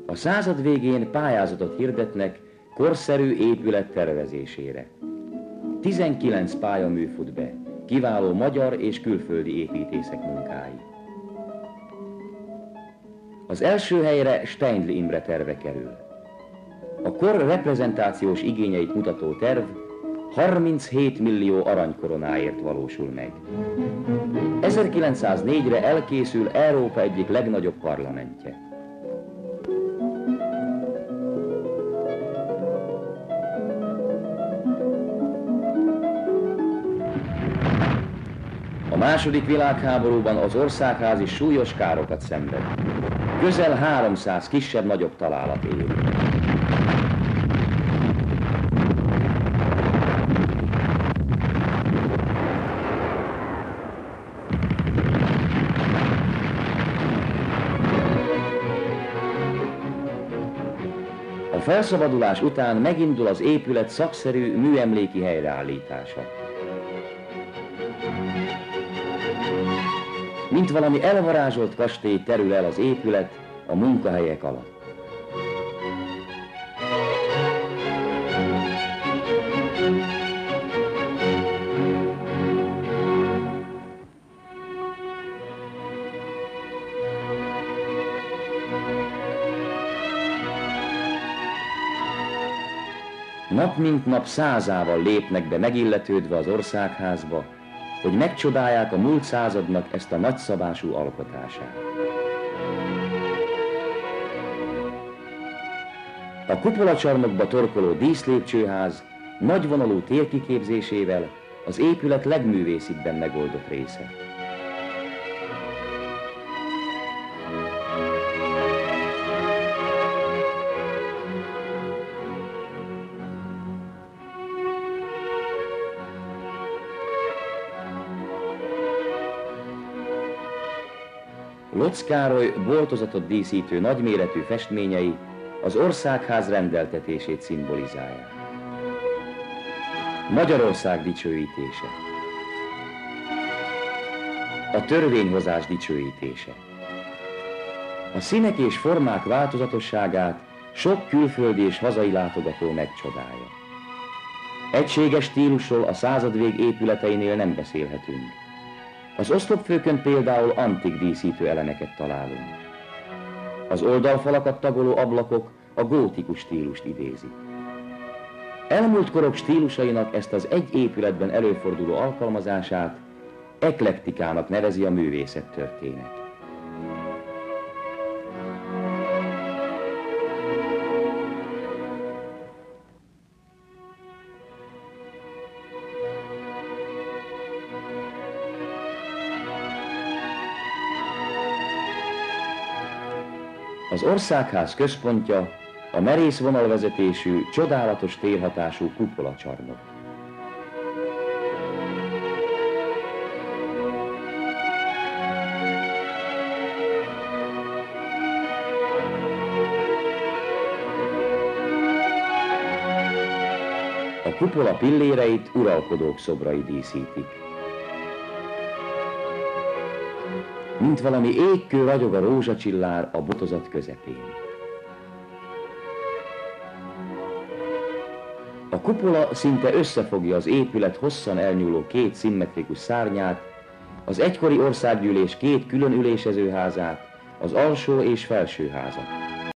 A század végén pályázatot hirdetnek korszerű épület tervezésére. 19 pályamű fut be, kiváló magyar és külföldi építészek munkái. Az első helyre Steindl Imre terve kerül. A kor reprezentációs igényeit mutató terv 37 millió aranykoronáért valósul meg. 1904-re elkészül Európa egyik legnagyobb parlamentje. A második világháborúban az országház is súlyos károkat szenved. Közel 300 kisebb-nagyobb találat él. A felszabadulás után megindul az épület szakszerű műemléki helyreállítása. Mint valami elvarázsolt kastély terül el az épület a munkahelyek alatt. Nap mint nap százával lépnek be megilletődve az országházba, hogy megcsodálják a múlt századnak ezt a nagyszabású alkotását. A kupolacsarnokba torkoló díszlépcsőház nagyvonalú térkiképzésével az épület legművészibben megoldott része. Lotz Károly boltozatot díszítő nagyméretű festményei az országház rendeltetését szimbolizálják. Magyarország dicsőítése. A törvényhozás dicsőítése. A színek és formák változatosságát sok külföldi és hazai látogató megcsodálja. Egységes stílusról a századvég épületeinél nem beszélhetünk. Az oszlopfőkön például antik díszítő elemeket találunk. Az oldalfalakat tagoló ablakok a gótikus stílust idézik. Elmúlt korok stílusainak ezt az egy épületben előforduló alkalmazását eklektikának nevezi a művészettörténet. Az országház központja a merész vonalvezetésű, csodálatos térhatású kupolacsarnok. A kupola pilléreit uralkodók szobrai díszítik. Mint valami égkő ragyog a rózsacsillár a botozat közepén. A kupola szinte összefogja az épület hosszan elnyúló két szimmetrikus szárnyát, az egykori országgyűlés két külön ülésezőházát, az alsó és felső házat.